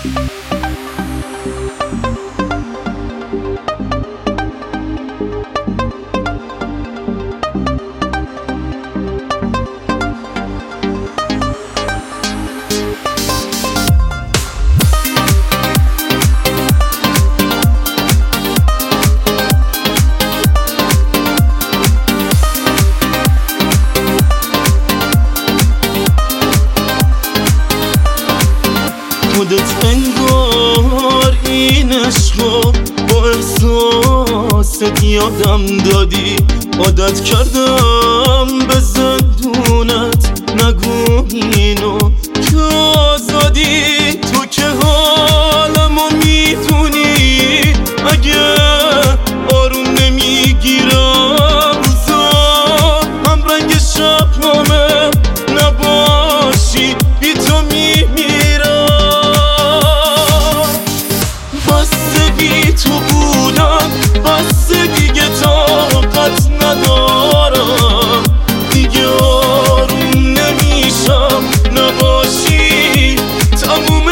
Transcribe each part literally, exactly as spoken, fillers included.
خودت انگار این عشقو با احساست یادم دادی. عادت کردم به زندونت، نگو اینو که آزادی. تو که حالمو میدونی، اگه آروم نمیگیرم روزا، هم رنگ شبنامه نباشی بی تو میمیرم. تو بودم بس دیگه طاقت ندارم، دیگه آروم نمیشم نباشی تموم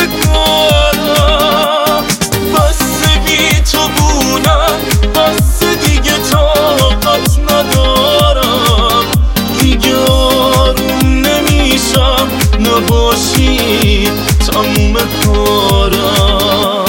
کارم. بس بی تو بودم بس دیگه طاقت ندارم، دیگه آروم نمیشم نباشی تموم کارم.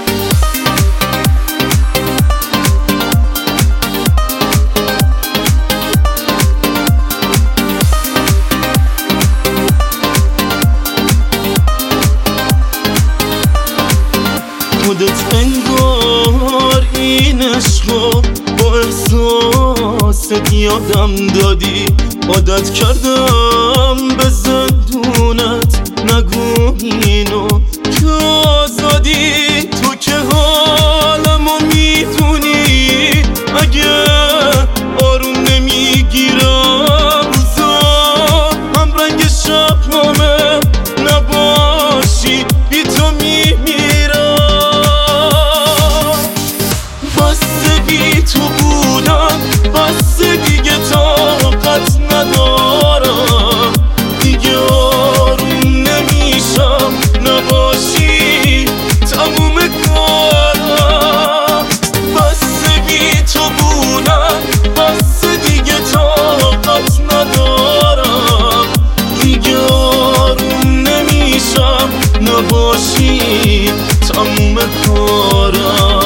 خودت انگار این عشقو با احساست یادم دادی. عادت کردم به زندونت، نگو اینو که آزادی. تو که حالمو میدونی، اگه آروم نمیگیرم روزا، هم رنگ شبنامه نباشی بی تو میمیرم. تو بودم بس دیگه طاقت ندارم، دیگه آروم نمیشم نباشی تموم کارم. بس بی تو بودم بس دیگه طاقت ندارم، دیگه آروم نمیشم نباشی تموم کارم.